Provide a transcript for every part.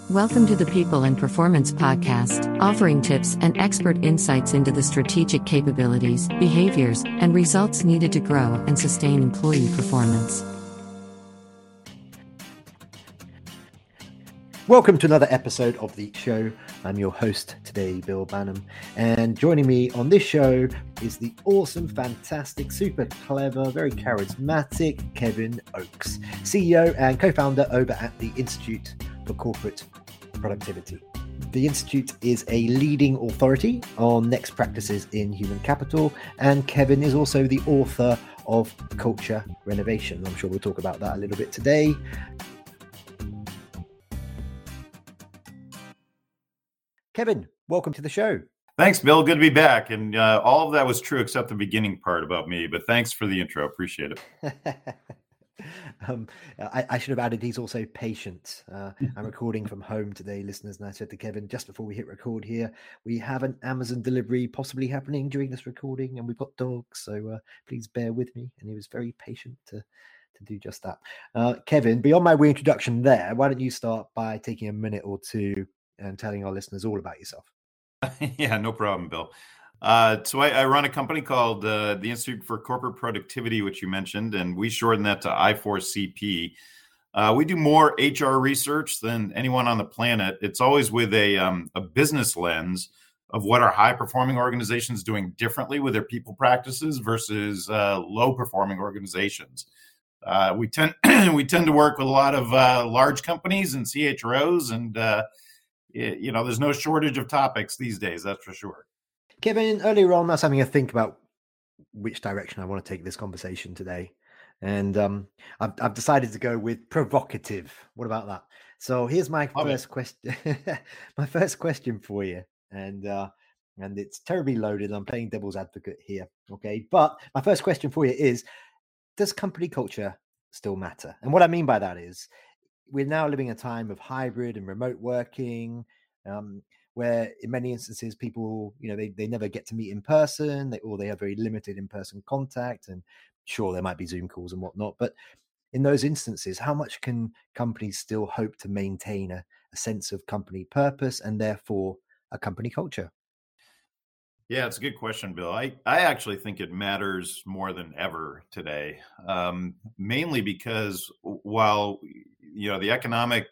Welcome to the People and Performance Podcast, offering tips and expert insights into the strategic capabilities, behaviors, and results needed to grow and sustain employee performance. Welcome to another episode of the show. I'm your host today, Bill Banham, and joining me on this show is the awesome, fantastic, super clever, very charismatic Kevin Oakes, CEO and co-founder over at the Institute for Corporate Productivity. The Institute is a leading authority on next practices in human capital, and Kevin is also the author of Culture Renovation. I'm sure we'll talk about that a little bit today. Kevin, welcome to the show. Thanks, Bill. Good to be back. And all of that was true except the beginning part about me. But thanks for the intro. Appreciate it. I should have added he's also patient. I'm recording from home today, listeners. And I said to Kevin, just before we hit record here, we have an Amazon delivery possibly happening during this recording. And we've got dogs. So please bear with me. And he was very patient to do just that. Kevin, beyond my wee introduction there, why don't you start by taking a minute or two and telling our listeners all about yourself? Yeah, no problem, Bill. So I run a company called the Institute for Corporate Productivity, which you mentioned, and we shorten that to I4CP. We do more HR research than anyone on the planet. It's always with a business lens of what are high-performing organizations doing differently with their people practices versus low-performing organizations. We tend to work with a lot of large companies and CHROs, and there's no shortage of topics these days, that's for sure. Kevin, earlier on, I was having a think about which direction I want to take this conversation today. And I've decided to go with provocative. What about that? So here's my first question. My first question for you. And it's terribly loaded. I'm playing devil's advocate here. Okay. But my first question for you is, does company culture still matter? And what I mean by that is, we're now living a time of hybrid and remote working, where in many instances people, they never get to meet in person, they have very limited in-person contact, and sure, there might be Zoom calls and whatnot. But in those instances, how much can companies still hope to maintain a sense of company purpose and therefore a company culture? Yeah, it's a good question, Bill. I actually think it matters more than ever today, mainly because while the economic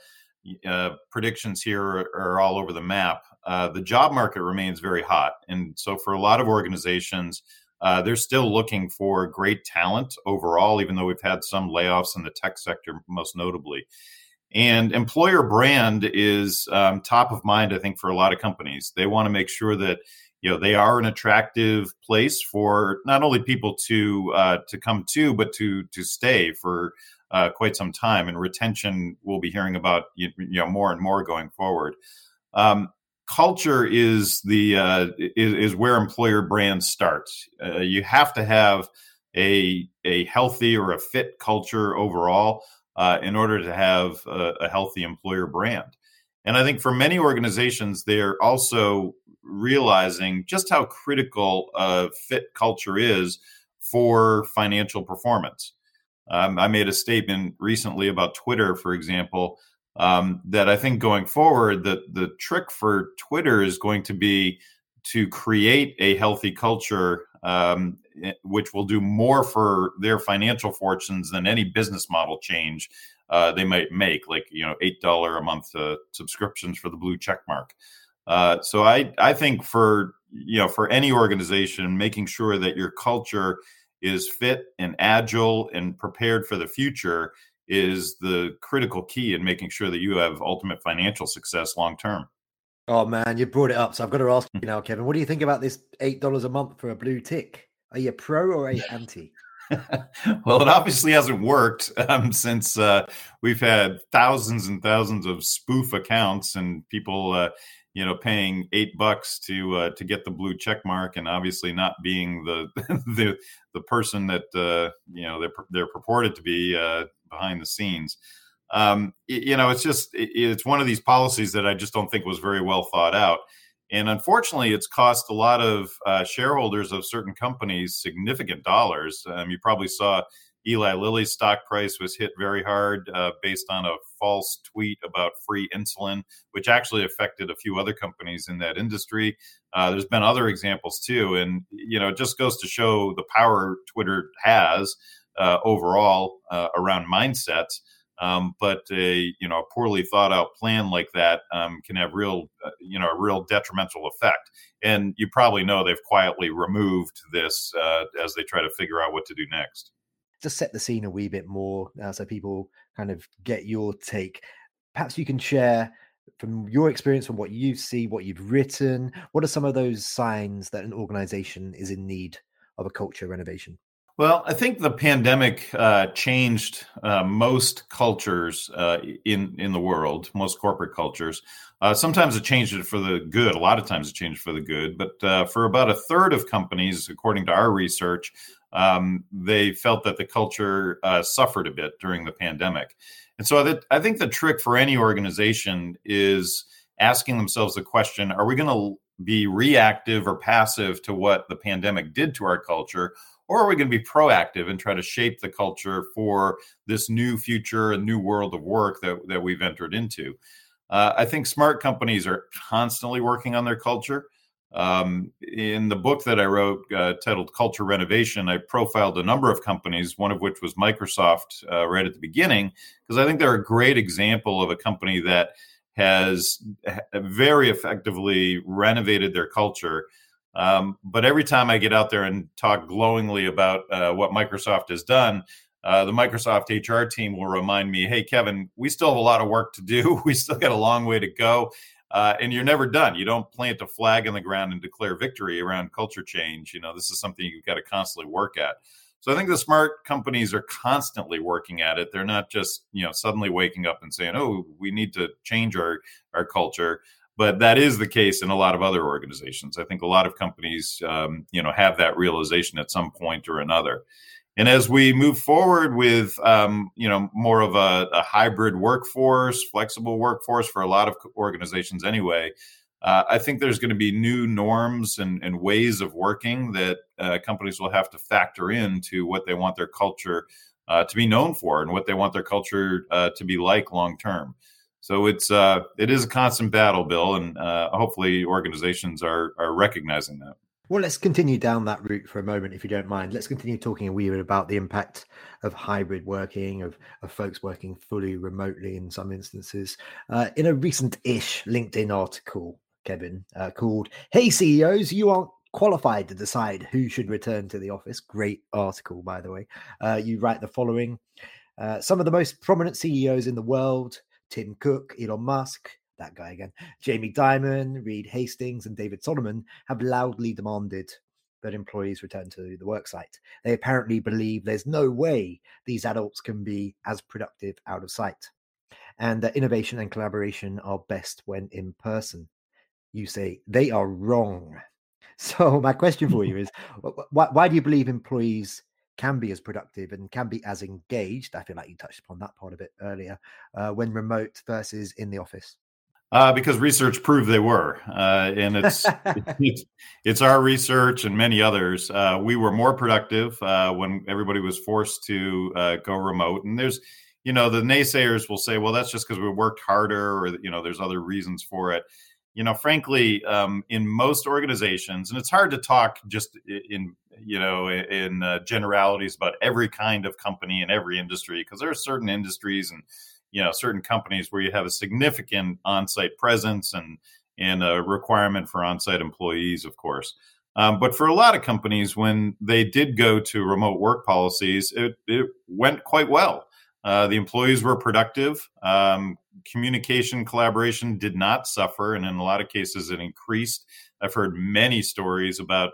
predictions here are all over the map, the job market remains very hot. And so for a lot of organizations, they're still looking for great talent overall, even though we've had some layoffs in the tech sector, most notably. And employer brand is top of mind, I think, for a lot of companies. They want to make sure that they are an attractive place for not only people to come to, but to stay for quite some time. And retention, we'll be hearing about more and more going forward. Culture is is where employer brand starts. You have to have a healthy or a fit culture overall in order to have a healthy employer brand. And I think for many organizations, they're also realizing just how critical fit culture is for financial performance. I made a statement recently about Twitter, for example, that I think going forward, the trick for Twitter is going to be to create a healthy culture, which will do more for their financial fortunes than any business model change they might make, like $8 a month subscriptions for the blue check mark. So I think for any organization, making sure that your culture is fit and agile and prepared for the future is the critical key in making sure that you have ultimate financial success long term. Oh man, you brought it up, so I've got to ask you now, Kevin. What do you think about this $8 a month for a blue tick? Are you pro or anti? Well, it obviously hasn't worked since we've had thousands and thousands of spoof accounts and people, paying $8 to get the blue check mark, and obviously not being the person that they're purported to be behind the scenes. It's one of these policies that I just don't think was very well thought out. And unfortunately, it's cost a lot of shareholders of certain companies significant dollars. You probably saw Eli Lilly's stock price was hit very hard based on a false tweet about free insulin, which actually affected a few other companies in that industry. There's been other examples too. And, it just goes to show the power Twitter has overall around mindsets. But a poorly thought out plan like that can have a real detrimental effect. And you probably know they've quietly removed this as they try to figure out what to do next. Just set the scene a wee bit more so people kind of get your take. Perhaps you can share from your experience, from what you see, what you've written. What are some of those signs that an organization is in need of a culture renovation? Well, I think the pandemic changed most cultures in the world, most corporate cultures. Sometimes it changed it for the good. A lot of times it changed for the good. But for about a third of companies, according to our research, they felt that the culture suffered a bit during the pandemic. And so I think the trick for any organization is asking themselves the question, are we going to be reactive or passive to what the pandemic did to our culture? Or are we going to be proactive and try to shape the culture for this new future and new world of work that we've entered into? I think smart companies are constantly working on their culture. In the book that I wrote titled Culture Renovation, I profiled a number of companies, one of which was Microsoft right at the beginning, because I think they're a great example of a company that has very effectively renovated their culture. But every time I get out there and talk glowingly about what Microsoft has done, the Microsoft HR team will remind me, hey, Kevin, we still have a lot of work to do. We still got a long way to go. And you're never done. You don't plant a flag in the ground and declare victory around culture change. This is something you've got to constantly work at. So I think the smart companies are constantly working at it. They're not just, suddenly waking up and saying, oh, we need to change our culture. But that is the case in a lot of other organizations. I think a lot of companies, have that realization at some point or another. And as we move forward with, more of a hybrid workforce, flexible workforce for a lot of organizations anyway, I think there's going to be new norms and ways of working that companies will have to factor into what they want their culture to be known for and what they want their culture to be like long term. So it is a constant battle, Bill, and hopefully organizations are recognizing that. Well, let's continue down that route for a moment, if you don't mind. Let's continue talking a wee bit about the impact of hybrid working, of folks working fully remotely in some instances. In a recent-ish LinkedIn article, Kevin, called "Hey CEOs, you aren't qualified to decide who should return to the office." Great article, by the way. You write the following: some of the most prominent CEOs in the world, Tim Cook, Elon Musk, that guy again, Jamie Dimon, Reed Hastings, and David Solomon have loudly demanded that employees return to the worksite. They apparently believe there's no way these adults can be as productive out of sight, and that innovation and collaboration are best when in person. You say they are wrong. So my question for you is, why do you believe employees can be as productive and can be as engaged? I feel like you touched upon that part of it earlier, when remote versus in the office. Because research proved they were, and it's our research and many others. We were more productive when everybody was forced to go remote. And there's, the naysayers will say, well, that's just because we worked harder, or there's other reasons for it. Frankly, in most organizations, and it's hard to talk just in generalities about every kind of company in every industry, because there are certain industries and certain companies where you have a significant on-site presence and a requirement for on-site employees, of course. But for a lot of companies, when they did go to remote work policies, it went quite well. The employees were productive. Communication, collaboration did not suffer. And in a lot of cases, it increased. I've heard many stories about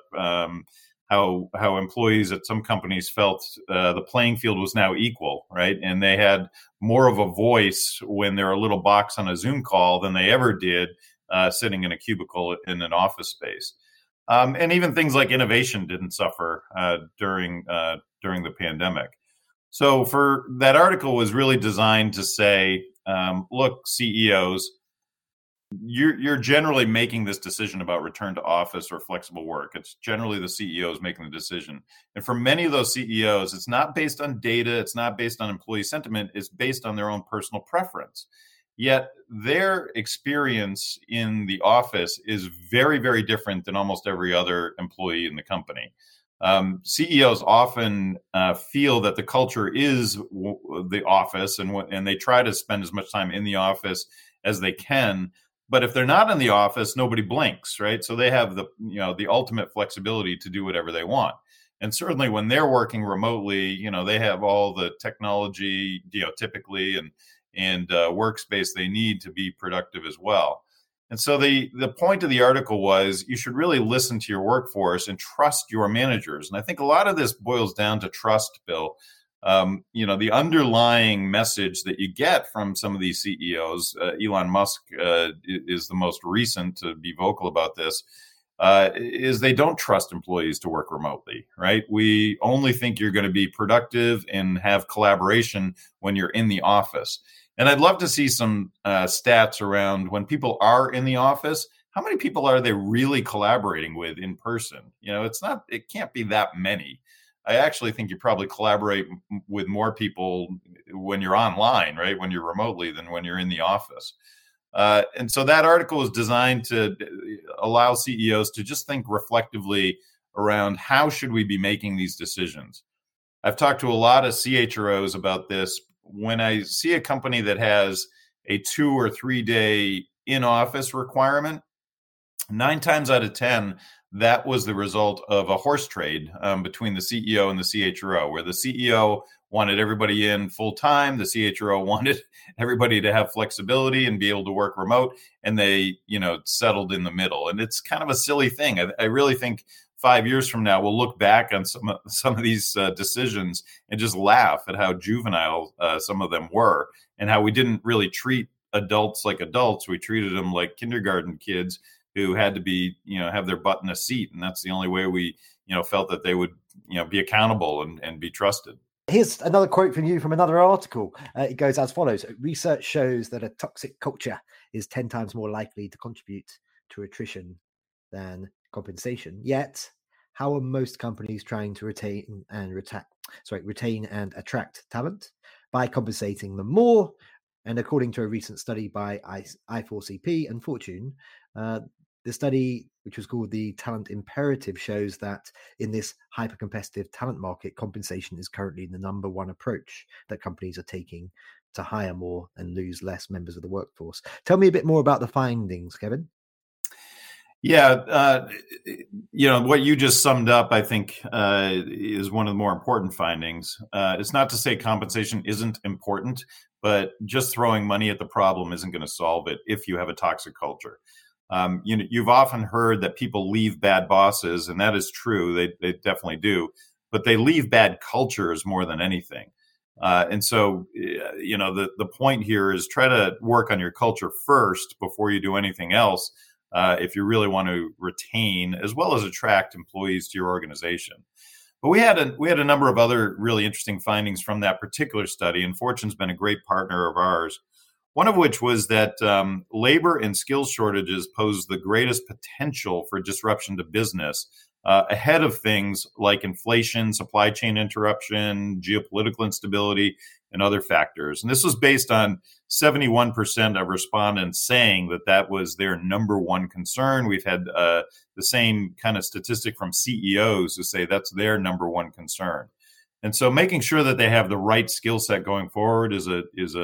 how employees at some companies felt the playing field was now equal, right? And they had more of a voice when they're a little box on a Zoom call than they ever did sitting in a cubicle in an office space. And even things like innovation didn't suffer during the pandemic. So for that article was really designed to say, look, CEOs, you're generally making this decision about return to office or flexible work. It's generally the CEOs making the decision. And for many of those CEOs, it's not based on data, it's not based on employee sentiment, it's based on their own personal preference. Yet their experience in the office is very, very different than almost every other employee in the company. CEOs often feel that the culture is the office, and they try to spend as much time in the office as they can. But if they're not in the office, nobody blinks, right? So they have the ultimate flexibility to do whatever they want. And certainly when they're working remotely, they have all the technology, typically and workspace they need to be productive as well. And so the point of the article was you should really listen to your workforce and trust your managers. And I think a lot of this boils down to trust, Bill. The underlying message that you get from some of these CEOs, Elon Musk is the most recent to be vocal about this, is they don't trust employees to work remotely, right? We only think you're going to be productive and have collaboration when you're in the office. And I'd love to see some stats around when people are in the office, how many people are they really collaborating with in person? It can't be that many. I actually think you probably collaborate with more people when you're online, right? When you're remotely than when you're in the office. And so that article is designed to allow CEOs to just think reflectively around how should we be making these decisions. I've talked to a lot of CHROs about this. When I see a company that has a 2 or 3 day in-office requirement, 9 times out of 10, that was the result of a horse trade between the CEO and the CHRO, where the CEO wanted everybody in full time. The CHRO wanted everybody to have flexibility and be able to work remote. And they, settled in the middle. And it's kind of a silly thing. I really think 5 years from now, we'll look back on some of these decisions and just laugh at how juvenile some of them were and how we didn't really treat adults like adults. We treated them like kindergarten kids who had to be, have their butt in a seat. And that's the only way we, felt that they would, be accountable and be trusted. Here's another quote from you from another article. It goes as follows. Research shows that a toxic culture is 10 times more likely to contribute to attrition than compensation. Yet, how are most companies trying to retain and attract talent? By compensating them more. And according to a recent study by I4CP and Fortune, the study, which was called the Talent Imperative, shows that in this hyper-competitive talent market, compensation is currently the number one approach that companies are taking to hire more and lose less members of the workforce. Tell me a bit more about the findings, Kevin. Yeah, what you just summed up, I think, is one of the more important findings. It's not to say compensation isn't important, but just throwing money at the problem isn't going to solve it if you have a toxic culture. You've often heard that people leave bad bosses, and that is true. They definitely do, but they leave bad cultures more than anything. And so, the point here is try to work on your culture first before you do anything else. If you really want to retain as well as attract employees to your organization. But we had a number of other really interesting findings from that particular study, and Fortune's been a great partner of ours. One of which was that labor and skills shortages pose the greatest potential for disruption to business ahead of things like inflation, supply chain interruption, geopolitical instability, and other factors. And this was based on 71% of respondents saying that was their number one concern. We've had the same kind of statistic from CEOs who say that's their number one concern. And so making sure that they have the right skill set going forward is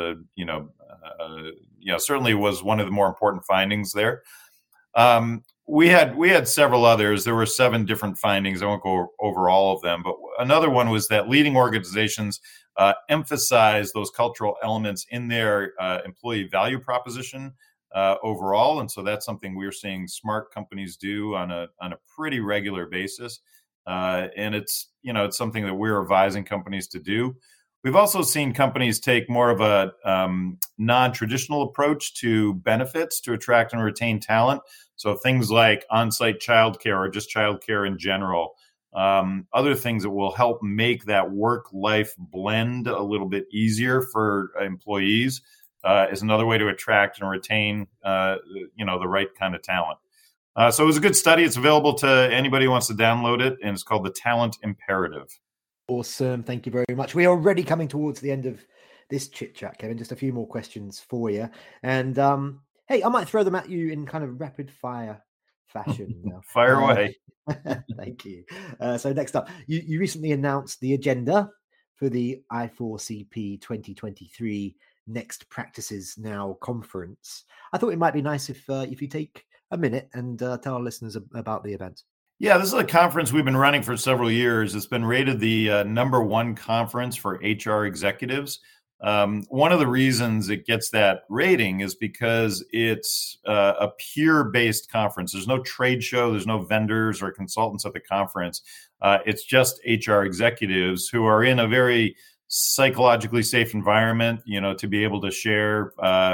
certainly was one of the more important findings there. We had several others. There were 7 different findings. I won't go over all of them, but another one was that leading organizations emphasize those cultural elements in their employee value proposition overall, and so that's something we're seeing smart companies do on a pretty regular basis. And it's something that we're advising companies to do. We've also seen companies take more of a non-traditional approach to benefits to attract and retain talent. So things like on-site childcare or just childcare in general. Other things that will help make that work-life blend a little bit easier for employees. is another way to attract and retain, the right kind of talent. So it was a good study. It's available to anybody who wants to download it, and it's called The Talent Imperative. Awesome. Thank you very much. We are already coming towards the end of this chit chat, Kevin. Just a few more questions for you. And hey, I might throw them at you in kind of rapid fire fashion now. Fire away. Thank you. So next up, you recently announced the agenda for the I4CP 2023 Next Practices Now conference. I thought it might be nice if you take a minute and tell our listeners about the event. Yeah, this is a conference we've been running for several years. It's been rated the #1 conference for HR executives. One of the reasons it gets that rating is because it's a peer-based conference. There's no trade show. There's no vendors or consultants at the conference. It's just HR executives who are in a very psychologically safe environment, to be able to share,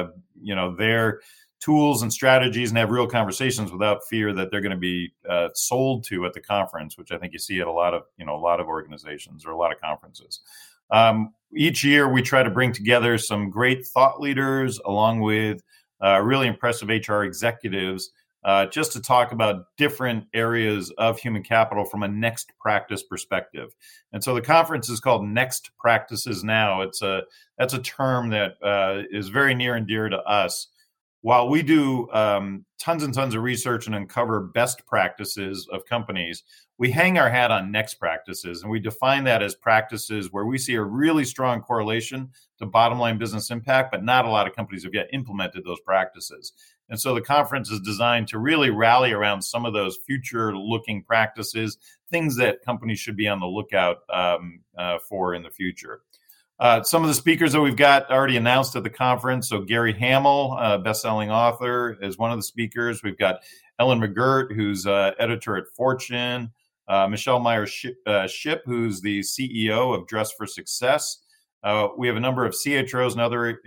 their tools and strategies and have real conversations without fear that they're going to be sold to at the conference, which I think you see at a lot of organizations or a lot of conferences. Each year we try to bring together some great thought leaders along with really impressive HR executives just to talk about different areas of human capital from a next practice perspective. And so the conference is called Next Practices Now. That's a term that is very near and dear to us. While we do tons and tons of research and uncover best practices of companies, we hang our hat on next practices, and we define that as practices where we see a really strong correlation to bottom line business impact, but not a lot of companies have yet implemented those practices. And so the conference is designed to really rally around some of those future-looking practices, things that companies should be on the lookout for in the future. Some of the speakers that we've got already announced at the conference. So Gary Hamel, best-selling author, is one of the speakers. We've got Ellen McGirt, who's editor at Fortune. Michelle Meyer-Shipp, who's the CEO of Dress for Success. We have a number of CHROs and other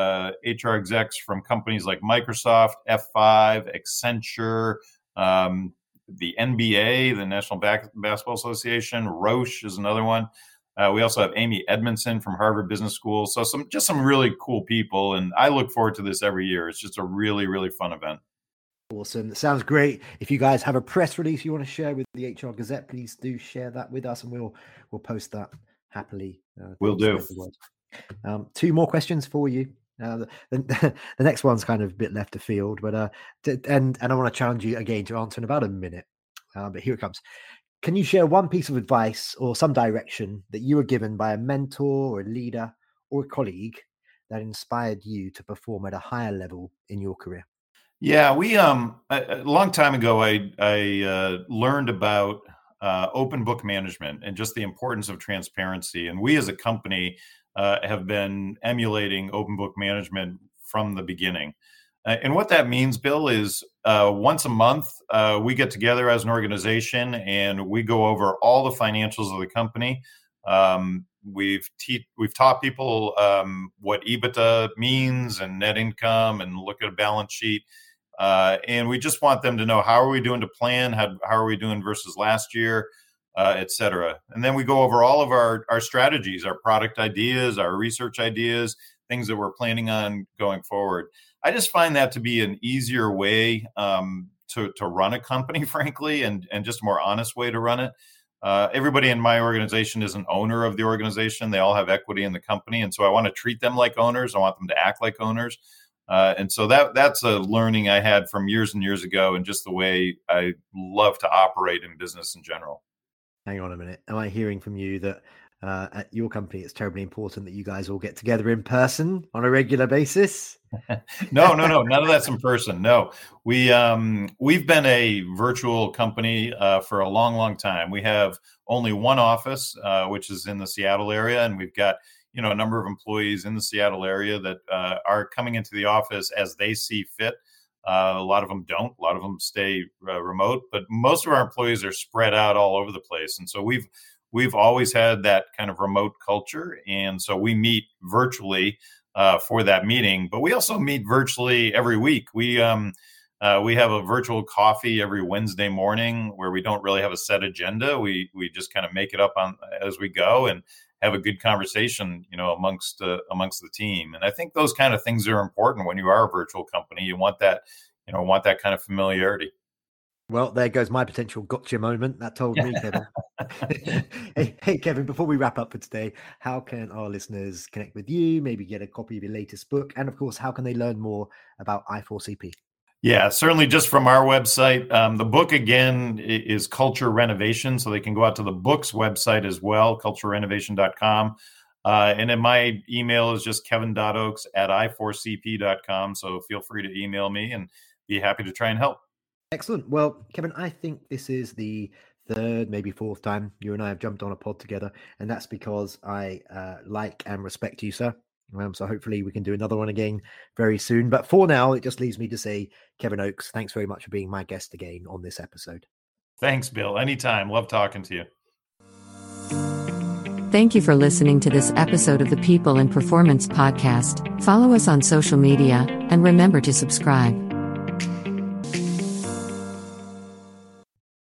HR execs from companies like Microsoft, F5, Accenture, the NBA, the National Basketball Association. Roche is another one. We also have Amy Edmondson from Harvard Business School. So some really cool people. And I look forward to this every year. It's just a really, really fun event. Awesome. That sounds great. If you guys have a press release you want to share with the HR Gazette, please do share that with us and we'll post that happily. Will do. Two more questions for you. The next one's kind of a bit left of field, but and I want to challenge you again to answer in about a minute. But here it comes. Can you share one piece of advice or some direction that you were given by a mentor or a leader or a colleague that inspired you to perform at a higher level in your career? Yeah, we a long time ago, I learned about open book management and just the importance of transparency. And we as a company have been emulating open book management from the beginning. And what that means, Bill, is once a month, we get together as an organization and we go over all the financials of the company. We've taught people what EBITDA means and net income and look at a balance sheet. And we just want them to know, how are we doing to plan? How are we doing versus last year, et cetera. And then we go over all of our strategies, our product ideas, our research ideas, things that we're planning on going forward. I just find that to be an easier way to run a company, frankly, and just a more honest way to run it. Everybody in my organization is an owner of the organization. They all have equity in the company. And so I want to treat them like owners. I want them to act like owners. And so that's a learning I had from years and years ago, and just the way I love to operate in business in general. Hang on a minute. Am I hearing from you that at your company, it's terribly important that you guys all get together in person on a regular basis? No, none of that's in person. No, we've been a virtual company for a long, long time. We have only one office, which is in the Seattle area, and we've got a number of employees in the Seattle area that are coming into the office as they see fit. A lot of them don't. A lot of them stay remote, but most of our employees are spread out all over the place. And so we've always had that kind of remote culture. And so we meet virtually for that meeting, but we also meet virtually every week. We have a virtual coffee every Wednesday morning where we don't really have a set agenda. We just kind of make it up on as we go. have a good conversation, amongst the team. And I think those kind of things are important when you are a virtual company. You want that kind of familiarity. Well, there goes my potential gotcha moment. That told me, Kevin. Hey, Kevin, before we wrap up for today, how can our listeners connect with you, maybe get a copy of your latest book? And of course, how can they learn more about I4CP? Yeah, certainly just from our website. The book, again, is Culture Renovation. So they can go out to the book's website as well, culturerenovation.com. And then my email is just kevin.oakes@i4cp.com. So feel free to email me and be happy to try and help. Excellent. Well, Kevin, I think this is the third, maybe fourth time you and I have jumped on a pod together. And that's because I like and respect you, sir. So hopefully we can do another one again very soon. But for now, it just leaves me to say, Kevin Oakes, thanks very much for being my guest again on this episode. Thanks, Bill. Anytime. Love talking to you. Thank you for listening to this episode of the People in Performance podcast. Follow us on social media and remember to subscribe.